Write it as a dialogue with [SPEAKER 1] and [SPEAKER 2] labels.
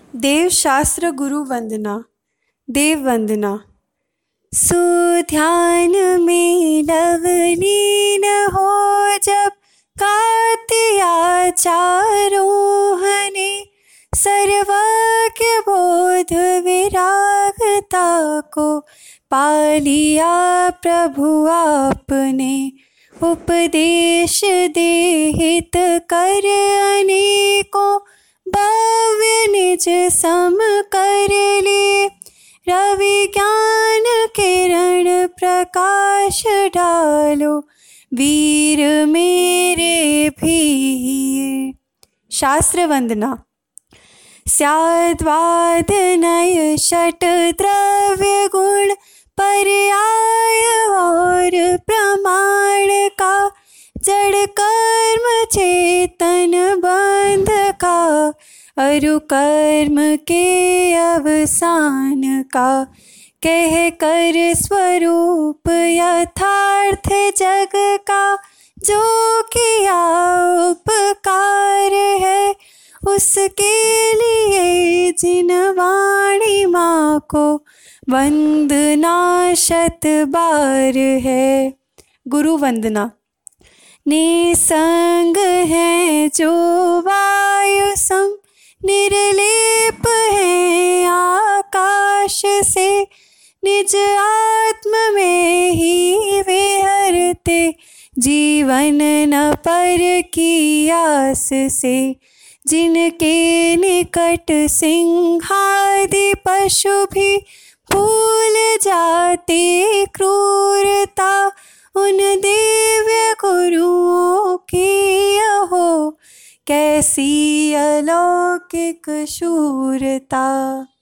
[SPEAKER 1] देव शास्त्र गुरु वंदना। देव वंदना। सुध्यान में लवलीन हो जब कात्याचारोहने, सर्वज्ञ बोध विरागता को पालिया प्रभु आपने। उपदेश देहित कर अनेकों, भव्य निज सम कर ले। रवि ज्ञान किरण प्रकाश डालो, वीर मेरे भी। शास्त्र वंदना। स्याद्वाद नय षट द्रव्य गुण, पर्याय और प्रमाण का। जड़ कर्म चेतन बंध का, अरु कर्म के अवसान का। कह कर स्वरूप यथार्थ जग का, जो किया उपकार है। उसके लिए जिन वाणी माँ को, वंदना शत बार है। गुरु वंदना। निसंग है जो वायु सम, निर्लेप है आकाश से। निज आत्म में ही विहरते, जीवन न पर की आस से। जिनके निकट सिंहादि पशु भी, भूल जाते क्रूरता। उन दिव्य गुरुओं की हो, कैसी अलौकिक शूरता।